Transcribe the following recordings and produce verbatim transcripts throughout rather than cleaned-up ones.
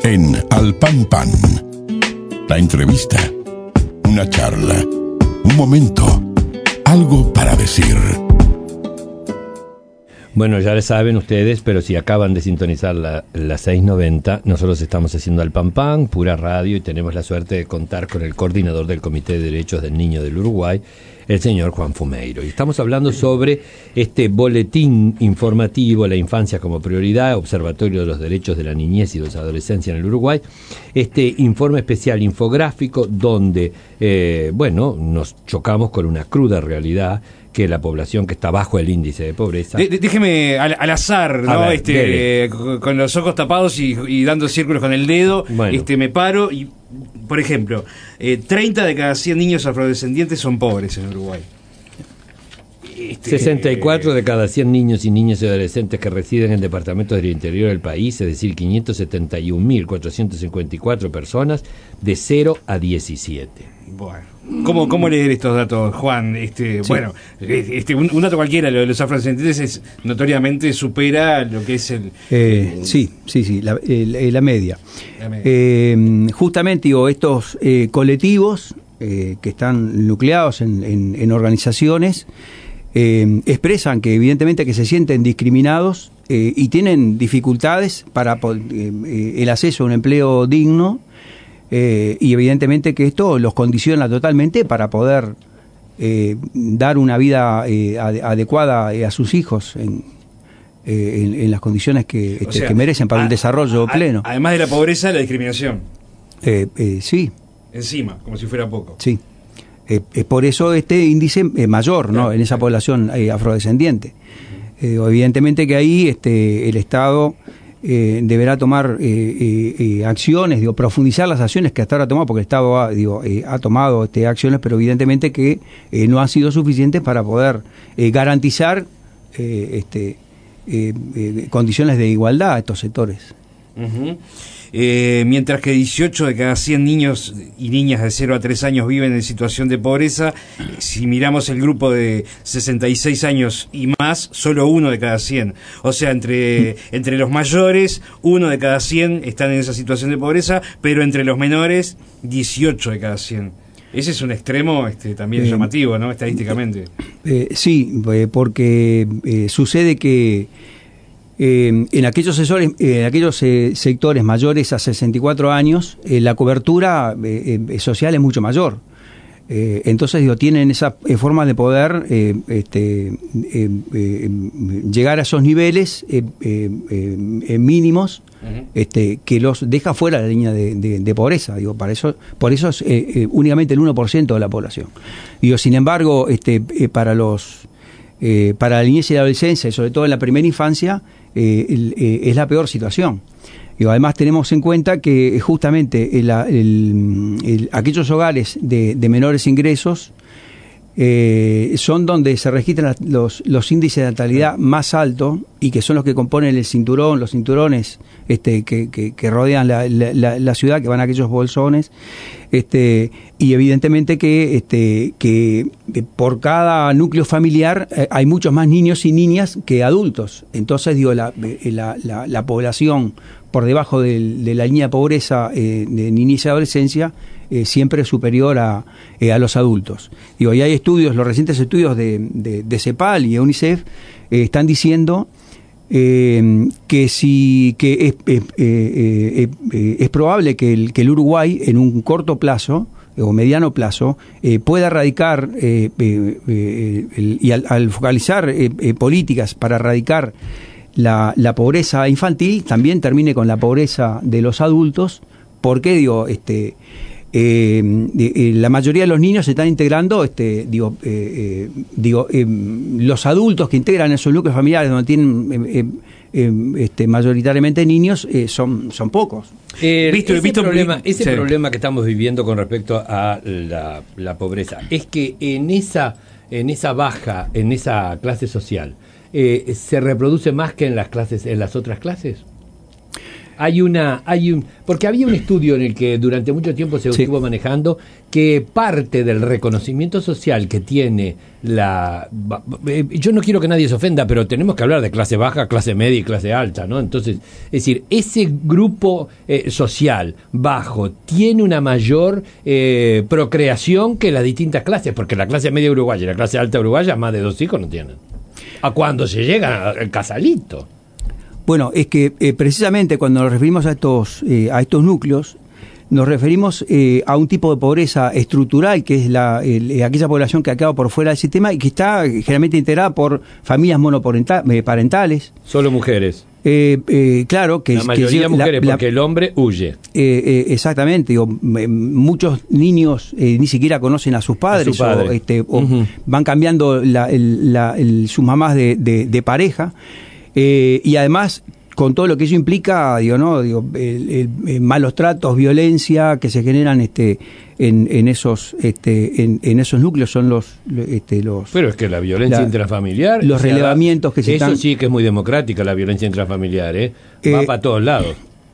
en Al Pan Pan. La entrevista, una charla, un momento, algo para decir. Bueno, ya lo saben ustedes, pero si acaban de sintonizar la, la seiscientos noventa, nosotros estamos haciendo Al Pan Pan, pura radio, y tenemos la suerte de contar con el coordinador del Comité de Derechos del Niño del Uruguay, el señor Juan Fumeiro. Y estamos hablando sobre este boletín informativo, La Infancia como Prioridad, Observatorio de los Derechos de la Niñez y de la Adolescencia en el Uruguay. Este informe especial infográfico donde, eh, bueno, nos chocamos con una cruda realidad, que la población que está bajo el índice de pobreza. De, de, déjeme al, al azar, ¿no? Ver, este, eh, con, con los ojos tapados y, y dando círculos con el dedo, bueno. este, me paro y, por ejemplo, eh, treinta de cada cien niños afrodescendientes son pobres en Uruguay. Este, sesenta y cuatro de cada cien niños y niñas y adolescentes que residen en departamentos del interior del país, es decir, quinientos setenta y un mil cuatrocientos cincuenta y cuatro personas de cero a diecisiete. Bueno, ¿cómo, cómo leer estos datos, Juan? Este, sí. Bueno, este, un, un dato cualquiera, lo de los afrodescendientes es, notoriamente supera lo que es el... Eh, el sí, sí, sí, la, el, la media. La media. Eh, justamente, digo, estos eh, colectivos eh, que están nucleados en, en, en organizaciones eh, expresan que evidentemente que se sienten discriminados eh, y tienen dificultades para eh, el acceso a un empleo digno. Eh, y evidentemente que esto los condiciona totalmente para poder eh, dar una vida eh, ad- adecuada eh, a sus hijos en, eh, en, en las condiciones que, este, sea, que merecen para a, un desarrollo a, pleno. Además de la pobreza, la discriminación. Eh, eh, sí. Encima, como si fuera poco. Sí. Eh, eh, por eso este índice es mayor, ¿no? Claro, en esa claro. población eh, afrodescendiente. Eh, evidentemente que ahí este, el Estado Eh, deberá tomar eh, eh, eh, acciones, digo, profundizar las acciones que hasta ahora ha tomado, porque el Estado ha, digo, eh, ha tomado este, acciones, pero evidentemente que eh, no han sido suficientes para poder eh, garantizar eh, este, eh, eh, condiciones de igualdad a estos sectores. Uh-huh. Eh, mientras que dieciocho de cada cien niños y niñas de cero a tres años viven en situación de pobreza, si miramos el grupo de sesenta y seis años y más, solo uno de cada cien. O sea, entre, entre los mayores, uno de cada cien están en esa situación de pobreza, pero entre los menores, dieciocho de cada cien. Ese es un extremo este, también eh, llamativo, ¿no? Estadísticamente. Eh, sí, eh, porque eh, sucede que Eh, en aquellos, sectores, eh, en aquellos eh, sectores mayores a sesenta y cuatro años, eh, la cobertura eh, eh, social es mucho mayor. Eh, entonces, digo, tienen esa eh, forma de poder eh, este, eh, eh, llegar a esos niveles eh, eh, eh, mínimos uh-huh. este, que los deja fuera de la línea de, de, de pobreza. Digo, para eso, por eso es eh, eh, únicamente el uno por ciento de la población. Digo, sin embargo, este, eh, para los eh, para la niñez y la adolescencia, y sobre todo en la primera infancia, Eh, el, eh, es la peor situación. Y además tenemos en cuenta que justamente el, el, el, aquellos hogares de, de menores ingresos eh, son donde se registran los, los índices de natalidad más altos y que son los que componen el cinturón, los cinturones este, que, que, que rodean la, la, la ciudad, que van a aquellos bolsones, este, y evidentemente que, este, que por cada núcleo familiar eh, hay muchos más niños y niñas que adultos. Entonces, digo, la, la, la, la población por debajo de, de la línea de pobreza eh, de niñez y adolescencia eh, siempre es superior a, eh, a los adultos. Digo, y hay estudios, los recientes estudios de, de, de CEPAL y de UNICEF eh, están diciendo eh, que si que es, eh, eh, eh, es probable que el, que el Uruguay en un corto plazo o mediano plazo eh, pueda erradicar eh, eh, eh, el, y al, al focalizar eh, eh, políticas para erradicar la, la pobreza infantil, también termine con la pobreza de los adultos, porque digo, este eh, eh, la mayoría de los niños se están integrando, este, digo, eh, eh, digo eh, los adultos que integran esos núcleos familiares donde tienen eh, eh, este, mayoritariamente niños eh, son, son pocos. Eh, ¿Visto, ese visto, problema, ese sí. problema que estamos viviendo con respecto a la, la pobreza es que en esa, en esa baja, en esa clase social, eh, ¿se reproduce más que en las clases, en las otras clases? hay una, hay un, porque había un estudio en el que durante mucho tiempo se Sí. estuvo manejando que parte del reconocimiento social que tiene la, eh, yo no quiero que nadie se ofenda, pero tenemos que hablar de clase baja, clase media y clase alta, ¿no? Entonces, es decir, ese grupo eh, social bajo tiene una mayor eh, procreación que las distintas clases, porque la clase media uruguaya y la clase alta uruguaya más de dos hijos no tienen. A cuando se llega al casalito. Bueno, es que eh, precisamente cuando nos referimos a estos, eh, a estos núcleos, nos referimos eh, a un tipo de pobreza estructural, que es la, el, aquella población que ha quedado por fuera del sistema y que está generalmente integrada por familias monoparentales. Solo mujeres. Eh, eh, claro, que La mayoría que, mujeres, la, porque la, el hombre huye. Eh, eh, exactamente, digo, m- muchos niños eh, ni siquiera conocen a sus padres, A su padre. o, este, o Uh-huh. van cambiando la, el, la, el, sus mamás de, de, de pareja, eh, y además con todo lo que eso implica, digo, no, digo, el, el, el malos tratos, violencia que se generan, este, en, en esos, este, en, en esos núcleos son los, este, los. Pero es que la violencia la, intrafamiliar, los se relevamientos da, que se eso están. sí que es muy democrática la violencia intrafamiliar, ¿eh? Va Eh, para todos lados.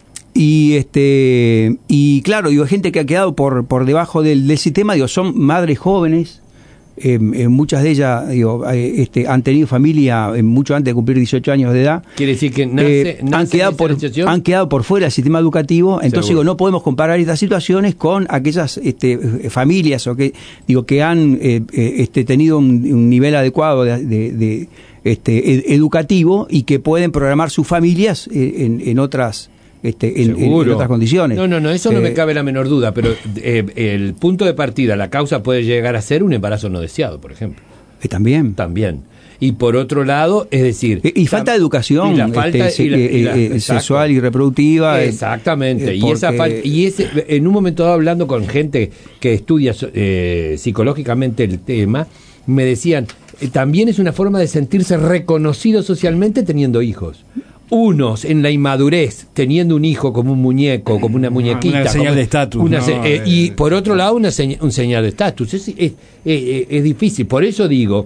Y este y claro, digo, gente que ha quedado por por debajo del, del sistema, digo, son madres jóvenes, eh, eh, muchas de ellas, digo, eh, este, han tenido familia eh, mucho antes de cumplir dieciocho años de edad. Quiere decir que nace, Eh, nace han quedado esa por situación. han quedado por fuera del sistema educativo, entonces Seguro. digo, no podemos comparar estas situaciones con aquellas este, familias o que digo que han eh, eh, este, tenido un, un nivel adecuado de, de, de este ed- educativo y que pueden programar sus familias eh, en, en otras Este, en, en, en otras condiciones. No, no, no, eso no Eh, me cabe la menor duda, pero eh, el punto de partida, la causa puede llegar a ser un embarazo no deseado, por ejemplo. eh, también. También. Y por otro lado, es decir... Y, y falta de educación y la falta, este, y la- y la- eh, eh, exacto. sexual y reproductiva. Exactamente. eh, y esa porque- falta, y ese, en un momento dado, hablando con gente que estudia eh, psicológicamente el tema, me decían, eh, también es una forma de sentirse reconocido socialmente teniendo hijos. Unos en la inmadurez, teniendo un hijo como un muñeco, como una muñequita. Una señal como- de estatus, una ¿no? se- eh, Eh, y por otro lado, una seña- un señal de estatus. Es, es, es- es difícil. Por eso digo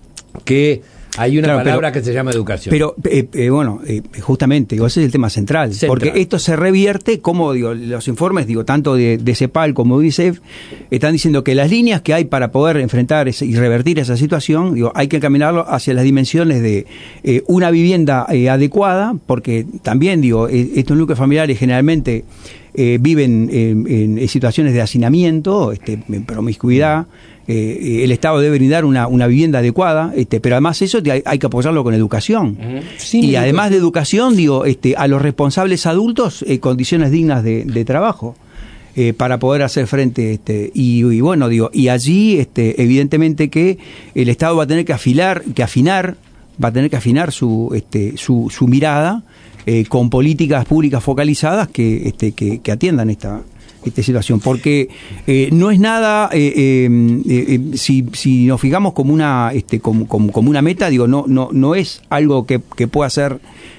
que hay una Claro, palabra pero- que se llama educación. Pero, eh, eh, bueno, eh, justamente, digo, ese es el tema central, Central. porque esto se revierte, como digo, los informes, digo, tanto de, de CEPAL como de UNICEF, están diciendo que las líneas que hay para poder enfrentar ese, y revertir esa situación, digo, hay que caminarlo hacia las dimensiones de eh, una vivienda eh, adecuada, porque también, digo, eh, estos núcleos familiares generalmente eh, viven eh, en situaciones de hacinamiento, este, en promiscuidad. Eh, el Estado debe brindar una, una vivienda adecuada, este, pero además eso hay, hay que apoyarlo con educación. Sin y educación. además de educación, digo, este, a los responsables adultos, eh, condiciones dignas de, de trabajo eh, para poder hacer frente. Este, y, y bueno, digo, y allí, este, evidentemente que el Estado va a tener que afilar, que afinar, va a tener que afinar su, este, su, su mirada eh, con políticas públicas focalizadas que, este, que, que atiendan esta. esta situación, porque eh, no es nada, eh, eh, eh, si, si nos fijamos como una este, como, como, como una meta, digo, no no no es algo que, que pueda ser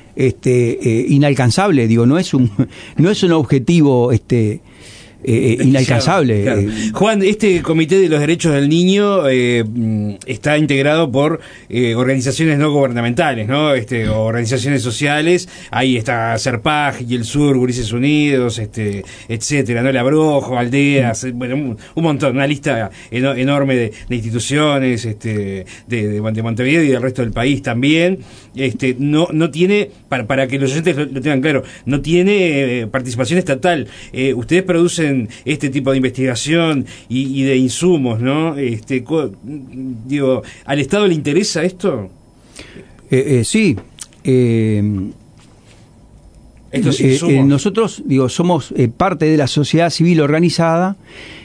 este eh, inalcanzable, digo, no es un no es un objetivo este eh, inalcanzable. Claro. Juan, este Comité de los Derechos del Niño eh, está integrado por eh, organizaciones no gubernamentales, ¿no? Este, organizaciones sociales. Ahí está Serpag y el Sur, Gurises Unidos, este, etcétera, ¿no? El Abrojo, Aldeas, bueno, un, un montón, una lista eno, enorme de, de instituciones, este, de, de, de Montevideo y del resto del país también. Este, no, no tiene, para, para que los oyentes lo, lo tengan claro, no tiene eh, participación estatal. Eh, ustedes producen este tipo de investigación y, y de insumos, ¿no? Este, co- digo, ¿al Estado le interesa esto? Eh, eh, sí. Eh, Estos eh, insumos. eh, nosotros, digo, somos eh, parte de la sociedad civil organizada.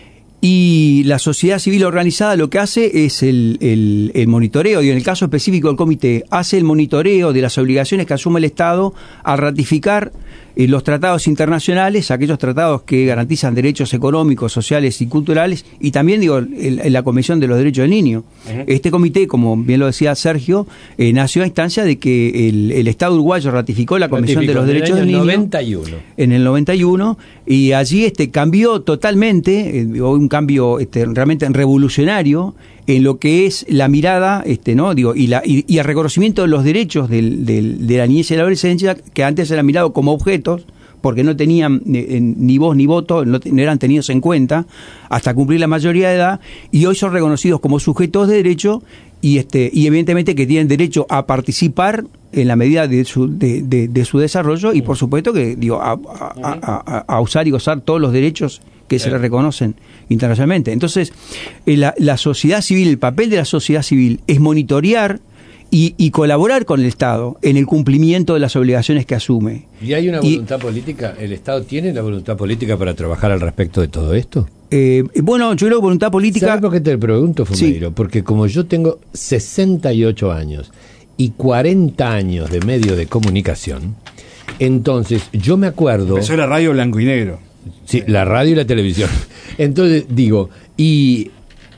Y la sociedad civil organizada lo que hace es el, el, el monitoreo, y en el caso específico del comité, hace el monitoreo de las obligaciones que asume el Estado al ratificar eh, los tratados internacionales, aquellos tratados que garantizan derechos económicos, sociales y culturales, y también, digo, el, el, la Convención de los Derechos del Niño. Uh-huh. Este comité, como bien lo decía Sergio, eh, nació a instancia de que el, el Estado uruguayo ratificó la Convención Ratificó de los Derechos del Niño noventa y uno. en el noventa y uno, y allí este cambió totalmente, eh, un cambio este, realmente revolucionario en lo que es la mirada, este, ¿no? Digo, y, la, y, y el reconocimiento de los derechos del, del, de la niñez y la adolescencia, que antes eran mirados como objetos porque no tenían eh, ni voz ni voto, no, no eran tenidos en cuenta hasta cumplir la mayoría de edad, y hoy son reconocidos como sujetos de derecho y este y evidentemente que tienen derecho a participar en la medida de su de, de, de su desarrollo, y por supuesto que digo a, a, a, a usar y gozar todos los derechos que se le reconocen internacionalmente. Entonces, eh, la, la sociedad civil, el papel de la sociedad civil es monitorear y, y colaborar con el Estado en el cumplimiento de las obligaciones que asume. ¿Y hay una voluntad y, política? ¿El Estado tiene la voluntad política para trabajar al respecto de todo esto? Eh, bueno, yo creo que voluntad política... ¿Sabes por qué te lo pregunto, Fumeiro? Sí. Porque como yo tengo sesenta y ocho años y cuarenta años de medios de comunicación, entonces yo me acuerdo... Empezó la radio blanco y negro. Sí, la radio y la televisión. Entonces, digo, y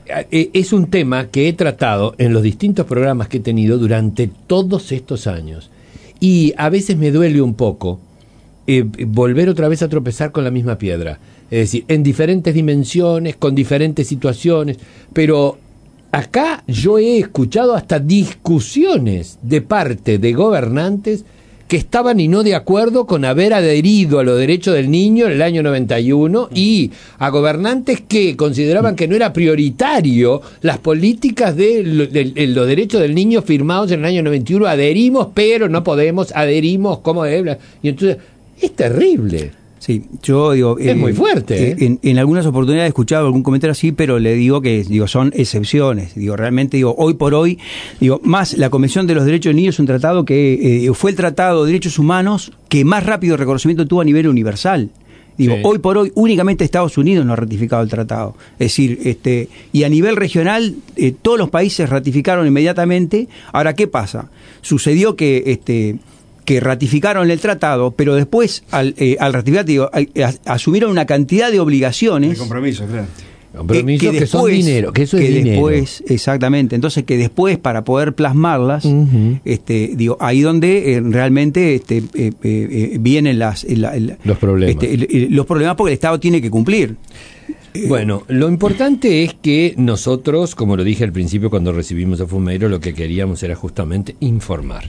es un tema que he tratado en los distintos programas que he tenido durante todos estos años. Y a veces me duele un poco eh, volver otra vez a tropezar con la misma piedra. Es decir, en diferentes dimensiones, con diferentes situaciones, pero acá yo he escuchado hasta discusiones de parte de gobernantes que estaban y no de acuerdo con haber adherido a los derechos del niño en el año noventa y uno, y a gobernantes que consideraban que no era prioritario las políticas de, de, de los derechos del niño firmados en el año noventa y uno. Adherimos, pero no podemos, adherimos como de... Y entonces, es terrible. Sí, yo digo... Es eh, muy fuerte. ¿eh? En, en algunas oportunidades he escuchado algún comentario así, pero le digo que digo son excepciones. Digo, realmente, digo, hoy por hoy, digo, más la Convención de los Derechos del Niño es un tratado que eh, fue el tratado de derechos humanos que más rápido reconocimiento tuvo a nivel universal. Digo, sí. Hoy por hoy únicamente Estados Unidos no ha ratificado el tratado. Es decir, este y a nivel regional eh, todos los países ratificaron inmediatamente. Ahora, ¿qué pasa? Sucedió que... este que ratificaron el tratado, pero después, al, eh, al ratificar, digo, a, a, asumieron una cantidad de obligaciones. De compromisos, claro. Compromisos eh, que, que después, son dinero, que eso que es después, dinero. Exactamente. Entonces, que después, para poder plasmarlas, uh-huh. este, digo, ahí donde eh, realmente este, eh, eh, vienen las, el, el, los problemas. Este, el, el, los problemas porque el Estado tiene que cumplir. Bueno, lo importante es que nosotros, como lo dije al principio cuando recibimos a Fumeiro, lo que queríamos era justamente informar.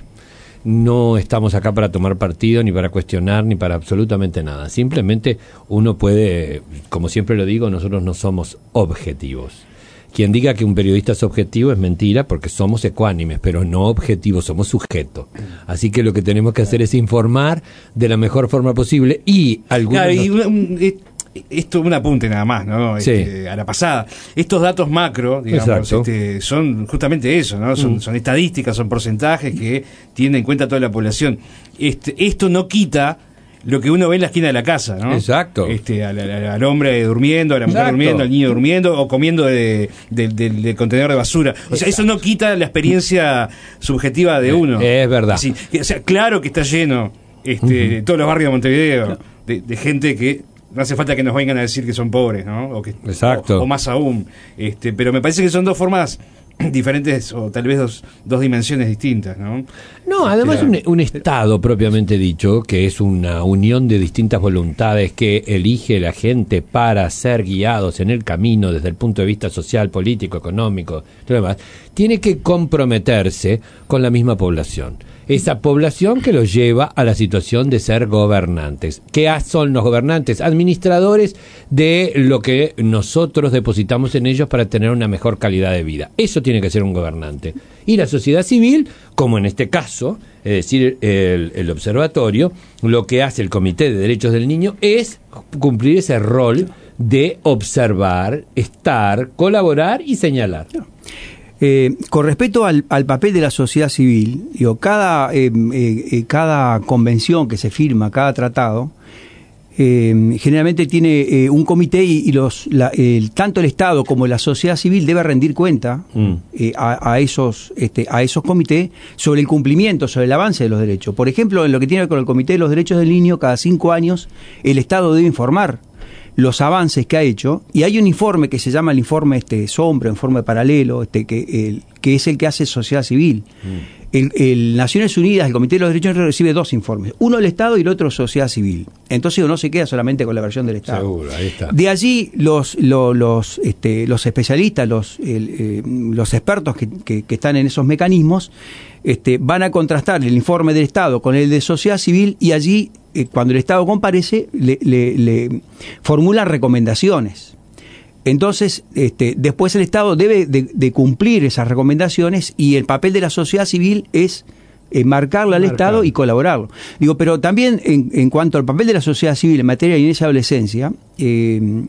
No estamos acá para tomar partido, ni para cuestionar, ni para absolutamente nada. Simplemente uno puede, como siempre lo digo, nosotros no somos objetivos. Quien diga que un periodista es objetivo es mentira, porque somos ecuánimes, pero no objetivos, somos sujetos. Así que lo que tenemos que hacer es informar de la mejor forma posible y algunos... Claro, y un, esto un apunte nada más, ¿no? Sí. Este, a la pasada. Estos datos macro, digamos, este, son justamente eso, ¿no? Son, mm. son estadísticas, son porcentajes que tienen en cuenta toda la población. Este, esto no quita lo que uno ve en la esquina de la casa, ¿no? Exacto. Este, al, al, al hombre durmiendo, a la mujer Exacto. durmiendo, al niño durmiendo o comiendo de, de, de, del contenedor de basura. O sea, Exacto. Eso no quita la experiencia subjetiva de uno. Es verdad. Así, o sea, claro que está lleno este, uh-huh. todos los barrios de Montevideo, claro. de, de gente que no hace falta que nos vengan a decir que son pobres, ¿no? O que, Exacto. O, o más aún. Este, pero me parece que son dos formas diferentes, o tal vez dos, dos dimensiones distintas, ¿no? No, además claro. un, un Estado propiamente dicho, que es una unión de distintas voluntades que elige la gente para ser guiados en el camino desde el punto de vista social, político, económico, todo lo demás, tiene que comprometerse con la misma población. Esa población que los lleva a la situación de ser gobernantes. ¿Qué son los gobernantes? Administradores de lo que nosotros depositamos en ellos para tener una mejor calidad de vida. Eso tiene que ser un gobernante. Y la sociedad civil, como en este caso, es decir, el, el observatorio, lo que hace el Comité de Derechos del Niño es cumplir ese rol de observar, estar, colaborar y señalar. Eh, con respecto al, al papel de la sociedad civil, digo, cada, eh, eh, cada convención que se firma, cada tratado, eh, generalmente tiene eh, un comité y, y los, la, el, tanto el Estado como la sociedad civil debe rendir cuenta mm. eh, a, a, esos, este, a esos comités sobre el cumplimiento, sobre el avance de los derechos. Por ejemplo, en lo que tiene que ver con el Comité de los Derechos del Niño, cada cinco años el Estado debe informar los avances que ha hecho, y hay un informe que se llama el informe este sombra, informe paralelo, este que el, que es el que hace sociedad civil. Mm. el, el Naciones Unidas, el Comité de los Derechos Humanos recibe dos informes, uno del Estado y el otro sociedad civil. Entonces uno se queda solamente con la versión del Estado. Seguro, ahí está. De allí los los los, este, los especialistas, los el, eh, los expertos que, que, que están en esos mecanismos, este, van a contrastar el informe del Estado con el de sociedad civil, y allí eh, cuando el Estado comparece le, le, le formulan recomendaciones. Entonces, este, después el Estado debe de, de cumplir esas recomendaciones, y el papel de la sociedad civil es eh, marcarle al Marcar. Estado y colaborarlo. Digo, pero también en, en cuanto al papel de la sociedad civil en materia de niñez y adolescencia, eh,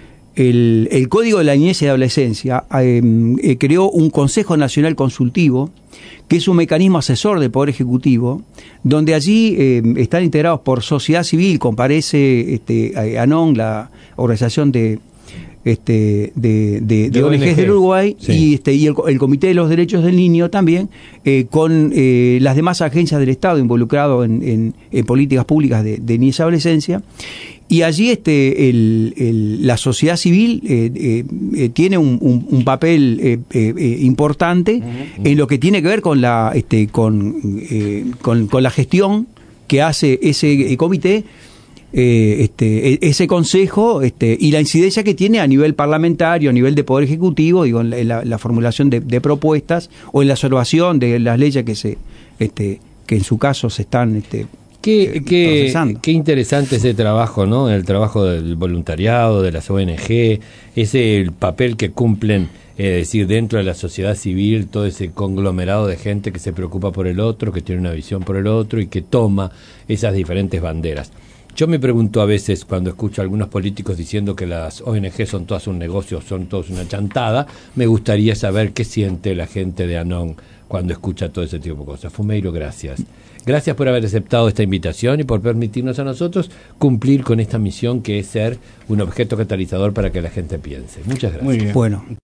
el, el Código de la Niñez y Adolescencia eh, eh, creó un Consejo Nacional Consultivo, que es un mecanismo asesor del Poder Ejecutivo, donde allí eh, están integrados por sociedad civil, comparece este, ANON, la organización de Este, de, de, de, de O N Ges del Uruguay, sí. y, este, y el, el Comité de los Derechos del Niño también, eh, con eh, las demás agencias del Estado involucradas en, en, en políticas públicas de, de niñez y adolescencia. Y allí este, el, el, la sociedad civil eh, eh, eh, tiene un, un, un papel eh, eh, importante uh-huh. en lo que tiene que ver con la, este, con, eh, con, con la gestión que hace ese eh, comité, Eh, este, ese consejo, este, y la incidencia que tiene a nivel parlamentario, a nivel de Poder Ejecutivo, digo, en la, en la, la formulación de, de propuestas o en la observación de las leyes que se este, que en su caso se están este, qué, eh, qué, procesando. Qué interesante ese trabajo, ¿no? El trabajo del voluntariado, de las O N G, ese el papel que cumplen, es eh, decir, dentro de la sociedad civil, todo ese conglomerado de gente que se preocupa por el otro, que tiene una visión por el otro y que toma esas diferentes banderas. Yo me pregunto a veces, cuando escucho a algunos políticos diciendo que las O N G son todas un negocio, son todas una chantada, me gustaría saber qué siente la gente de ANON cuando escucha todo ese tipo de cosas. Fumeiro, gracias. Gracias por haber aceptado esta invitación y por permitirnos a nosotros cumplir con esta misión, que es ser un objeto catalizador para que la gente piense. Muchas gracias. Muy bien. Bueno.